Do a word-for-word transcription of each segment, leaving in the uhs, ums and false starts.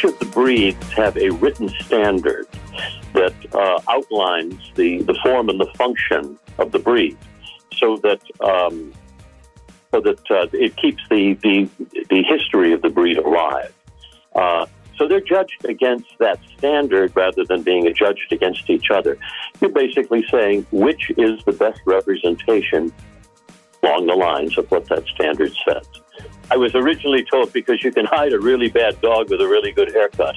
Each of the breeds have a written standard that uh, outlines the, the form and the function of the breed, so that um, so that uh, it keeps the, the the history of the breed alive. Uh, so they're judged against that standard rather than being judged against each other. You're basically saying which is the best representation along the lines of what that standard says. I was originally told because you can hide a really bad dog with a really good haircut.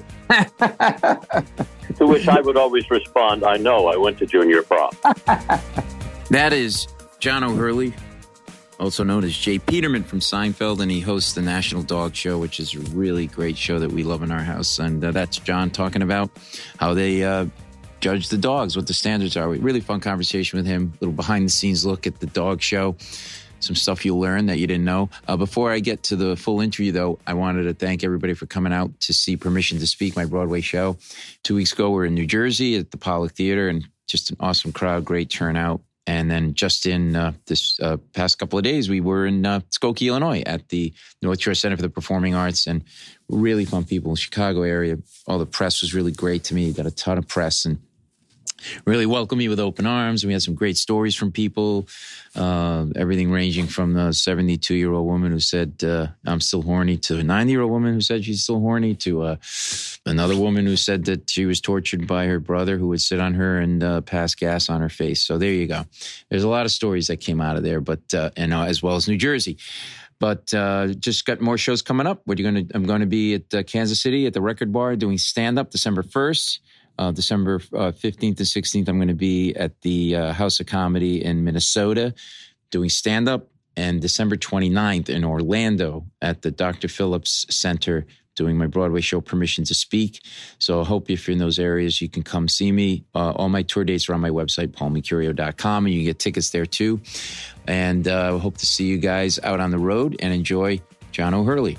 To which I would always respond, I know, I went to junior prom. That is John O'Hurley, also known as Jay Peterman from Seinfeld, and he hosts the National Dog Show, which is a really great show that we love in our house. And uh, that's John talking about how they uh, judge the dogs, what the standards are. Really fun conversation with him, a little behind-the-scenes look at the dog show. Some stuff you'll learn that you didn't know. Uh, before I get to the full interview, though, I wanted to thank everybody for coming out to see Permission to Speak, my Broadway show. Two weeks ago, we were in New Jersey at the Pollock Theater, and just an awesome crowd, great turnout. And then just in uh, this uh, past couple of days, we were in uh, Skokie, Illinois at the North Shore Center for the Performing Arts, and really fun people in the Chicago area. All the press was really great to me. Got a ton of press and really welcomed me with open arms. We had some great stories from people, uh, everything ranging from the seventy-two-year-old woman who said, uh, I'm still horny, to a ninety-year-old woman who said she's still horny, to uh, another woman who said that she was tortured by her brother who would sit on her and uh, pass gas on her face. So there you go. There's a lot of stories that came out of there, but uh, and uh, as well as New Jersey. But uh, just got more shows coming up. What are you going to? I'm going to be at uh, Kansas City at the Record Bar doing stand-up December first. Uh, December uh, fifteenth and sixteenth, I'm going to be at the uh, House of Comedy in Minnesota doing stand-up. And December twenty-ninth in Orlando at the Doctor Phillips Center doing my Broadway show, Permission to Speak. So I hope if you're in those areas, you can come see me. Uh, all my tour dates are on my website, paul mercurio dot com, and you can get tickets there too. And I uh, hope to see you guys out on the road, and enjoy John O'Hurley.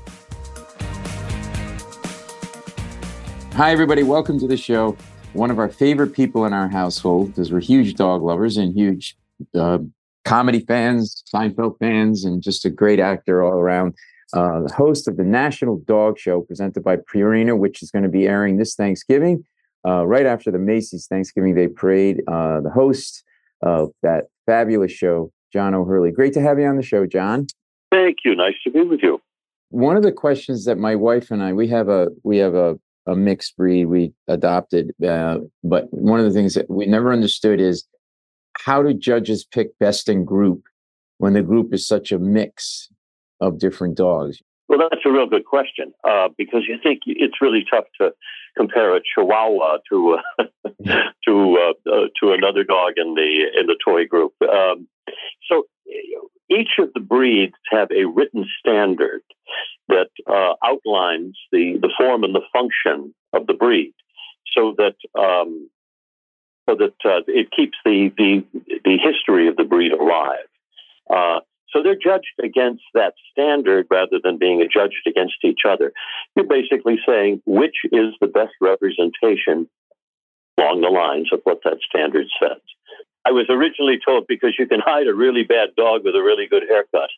Hi, everybody. Welcome to the show. One of our favorite people in our household, because we're huge dog lovers and huge uh, comedy fans, Seinfeld fans, and just a great actor all around. Uh, the host of the National Dog Show presented by Purina, which is going to be airing this Thanksgiving, uh, right after the Macy's Thanksgiving Day Parade. Uh, the host of that fabulous show, John O'Hurley. Great to have you on the show, John. Thank you. Nice to be with you. One of the questions that my wife and I, we have a, we have a, a mixed breed we adopted. Uh, but one of the things that we never understood is, how do judges pick best in group when the group is such a mix of different dogs? Well, that's a real good question, uh, because you think it's really tough to compare a Chihuahua to uh, to uh, uh, to another dog in the in the toy group. Um, so each of the breeds have a written standard that uh, outlines the, the form and the function of the breed, so that um, so that uh, it keeps the, the the history of the breed alive. Uh, so they're judged against that standard rather than being judged against each other. You're basically saying which is the best representation along the lines of what that standard says. I was originally told because you can hide a really bad dog with a really good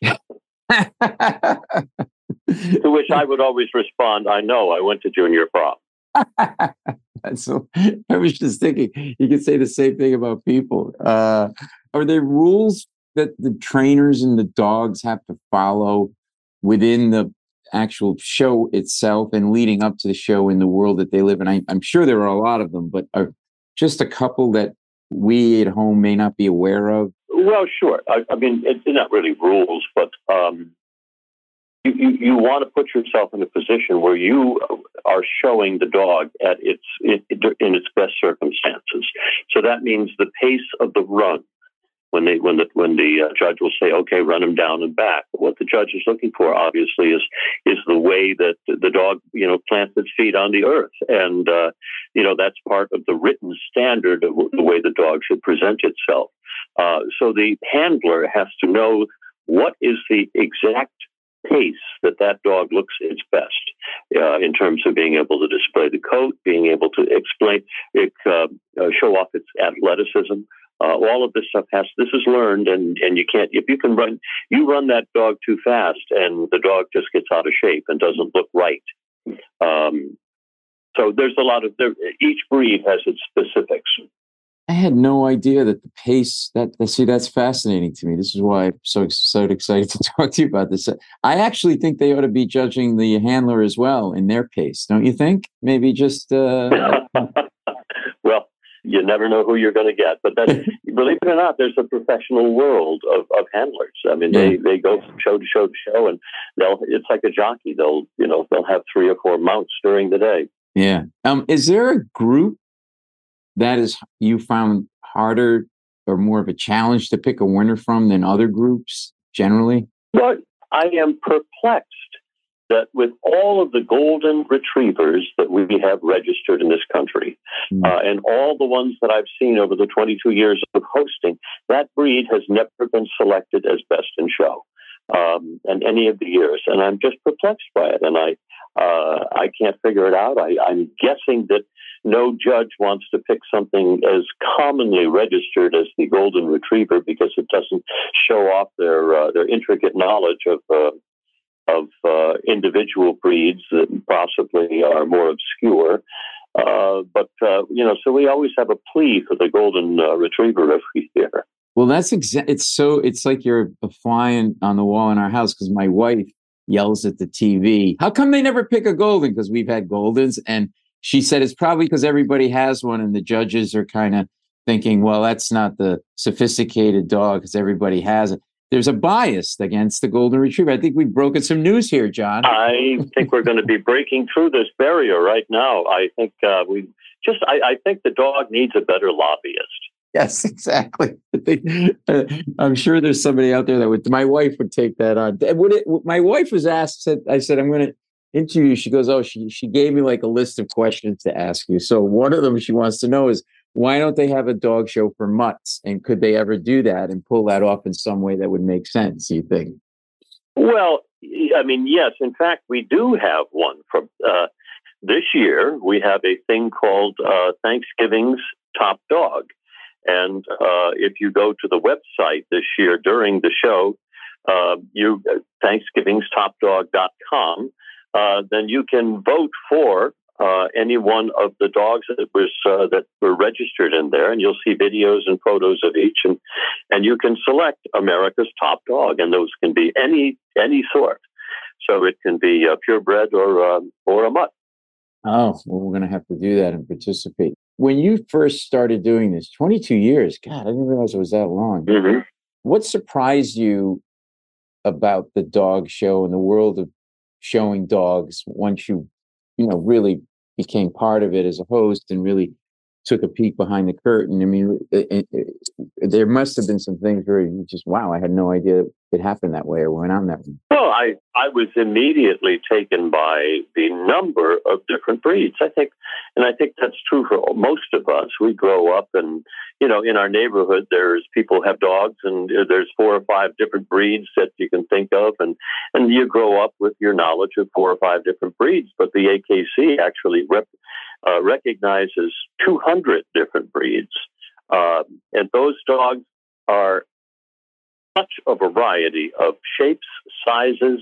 haircut. To which I would always respond, I know, I went to junior prom. So I was just thinking, you could say the same thing about people. Uh, are there rules that the trainers and the dogs have to follow within the actual show itself and leading up to the show in the world that they live in? I, I'm sure there are a lot of them, but are just a couple that we at home may not be aware of? Well, sure. I, I mean, it's not really rules, but um, you, you, you want to put yourself in a position where you are showing the dog at its in, in its best circumstances. So that means the pace of the run. When they when the when the uh, judge will say, okay, run him down and back. What the judge is looking for, obviously, is is the way that the dog, you know, plants its feet on the earth, and uh, you know that's part of the written standard of the way the dog should present itself. Uh, so the handler has to know what is the exact pace that that dog looks its best uh, in terms of being able to display the coat, being able to explain, it, uh, uh, show off its athleticism. Uh, all of this stuff has, this is learned, and, and you can't, if you can run, you run that dog too fast and the dog just gets out of shape and doesn't look right. Um, so there's a lot of there, each breed has its specifics. I had no idea that the pace that, that see that's fascinating to me. This is why I'm so so excited to talk to you about this. I actually think they ought to be judging the handler as well in their pace, don't you think? Maybe just uh... well, you never know who you're going to get, but then believe it or not, there's a professional world of, of handlers. I mean, yeah. they they go from show to show to show, and they'll it's like a jockey. They'll you know they'll have three or four mounts during the day. Yeah. Um. Is there a group that is you found harder or more of a challenge to pick a winner from than other groups generally? Well, I am perplexed that with all of the golden retrievers that we have registered in this country, mm. uh, and all the ones that I've seen over the twenty-two years of hosting, that breed has never been selected as best in show um, in any of the years. And I'm just perplexed by it. And I, uh, I can't figure it out. I, I'm guessing that no judge wants to pick something as commonly registered as the golden retriever because it doesn't show off their uh, their intricate knowledge of uh, of uh, individual breeds that possibly are more obscure. Uh, but uh, you know, so we always have a plea for the golden uh, retriever every year. Well, that's exa- it's so it's like you're a fly on the wall in our house because my wife yells at the T V. How come they never pick a golden? Because we've had goldens, and she said it's probably because everybody has one and the judges are kind of thinking, well, that's not the sophisticated dog because everybody has it. There's a bias against the golden retriever. I think we've broken some news here, John. I think we're going to be breaking through this barrier right now. I think uh, we just, I, I think the dog needs a better lobbyist. Yes, exactly. I'm sure there's somebody out there that would, my wife would take that on. Would it, my wife was asked, said, I said, I'm going to interview you. She goes, oh, she, she gave me like a list of questions to ask you. So one of them she wants to know is, why don't they have a dog show for mutts? And could they ever do that and pull that off in some way that would make sense, you think? Well, I mean, yes, in fact, we do have one. From uh, this year, we have a thing called uh, Thanksgiving's Top Dog. And uh, if you go to the website this year during the show, uh, you uh, thanksgivings top dog dot com, uh, then you can vote for uh, any one of the dogs that was uh, that were registered in there, and you'll see videos and photos of each, and and you can select America's top dog, and those can be any any sort. So it can be a purebred or um, or a mutt. Oh, well, we're going to have to do that and participate. When you first started doing this, twenty-two years, God, I didn't realize it was that long. Mm-hmm. What surprised you about the dog show and the world of showing dogs once you, you know, really became part of it as a host and really took a peek behind the curtain? I mean, it, it, it, there must have been some things where you just, wow, I had no idea it happened that way or went on that way. Well, I, I was immediately taken by the number of different breeds. I think, and I think that's true for most of us. We grow up and, you know, in our neighborhood, there's people have dogs and there's four or five different breeds that you can think of. And, and you grow up with your knowledge of four or five different breeds. But the A K C actually rep, uh, recognizes two hundred different breeds. Uh, and those dogs are such a variety of shapes, sizes,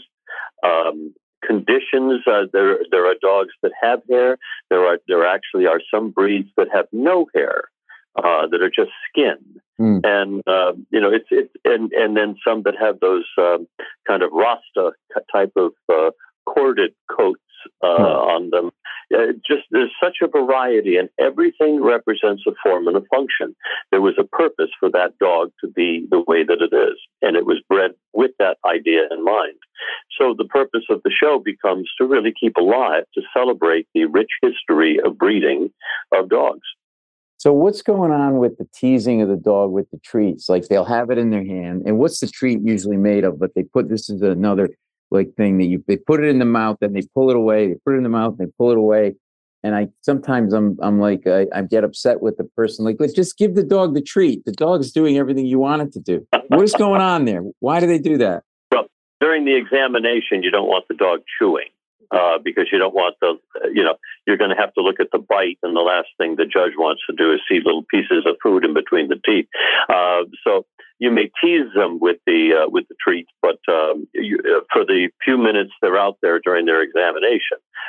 um, conditions. Uh, there, there are dogs that have hair. There are, there actually are some breeds that have no hair, uh, that are just skin. Mm. And uh, you know, it's it's and and then some that have those um, kind of Rasta type of uh, corded coats uh, mm. on them. Uh, just there's such a variety, and everything represents a form and a function. There was a purpose for that dog to be the way that it is, and it was bred with that idea in mind. So the purpose of the show becomes to really keep alive, to celebrate the rich history of breeding of dogs. So what's going on with the teasing of the dog with the treats? Like they'll have it in their hand, and what's the treat usually made of? But they put this is another like thing that you they put it in the mouth, then they pull it away. They put it in the mouth, and they pull it away. And I sometimes I'm I'm like I, I get upset with the person. Like, let's just give the dog the treat. The dog's doing everything you want it to do. What is going on there? Why do they do that? Well, during the examination, you don't want the dog chewing. Uh, because you don't want the, you know, you're going to have to look at the bite, and the last thing the judge wants to do is see little pieces of food in between the teeth. Uh, so you may tease them with the uh, with the treats, but um, you, uh, for the few minutes they're out there during their examination,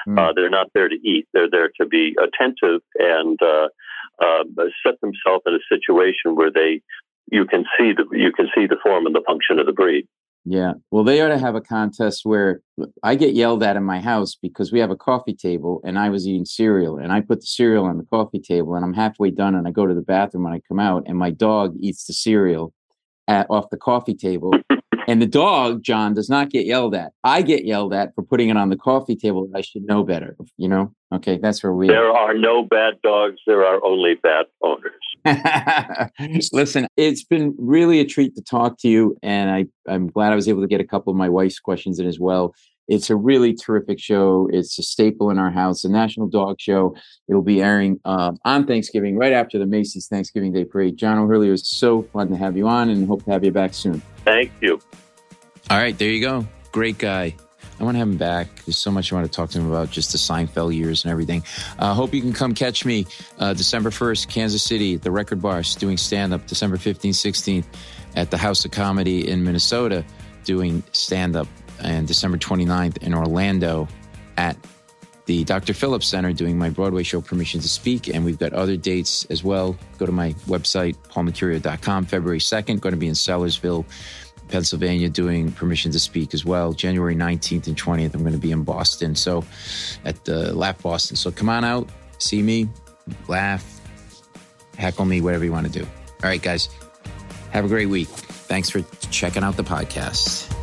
Mm. Uh, they're not there to eat. They're there to be attentive and uh, uh, set themselves in a situation where they you can see the you can see the form and the function of the breed. Yeah. Well, they ought to have a contest where I get yelled at in my house because we have a coffee table and I was eating cereal and I put the cereal on the coffee table and I'm halfway done and I go to the bathroom and I come out and my dog eats the cereal at, off the coffee table. And the dog, John, does not get yelled at. I get yelled at for putting it on the coffee table. I should know better, you know? Okay, that's where we There are no bad dogs. There are only bad owners. Listen, it's been really a treat to talk to you. And I, I'm glad I was able to get a couple of my wife's questions in as well. It's a really terrific show. It's a staple in our house, the National Dog Show. It'll be airing uh, on Thanksgiving, right after the Macy's Thanksgiving Day Parade. John O'Hurley, it was so fun to have you on and hope to have you back soon. Thank you. All right, there you go. Great guy. I want to have him back. There's so much I want to talk to him about, just the Seinfeld years and everything. I uh, hope you can come catch me uh, December first, Kansas City, at the Record Bar, doing stand-up. December fifteenth, sixteenth, at the House of Comedy in Minnesota, doing stand-up. And December twenty-ninth in Orlando at the Doctor Phillips Center doing my Broadway show, Permission to Speak. And we've got other dates as well. Go to my website, paul mercurio dot com. February second, going to be in Sellersville, Pennsylvania, doing Permission to Speak as well. January nineteenth and twentieth, I'm going to be in Boston. So at the Laugh Boston. So come on out, see me, laugh, heckle me, whatever you want to do. All right, guys, have a great week. Thanks for checking out the podcast.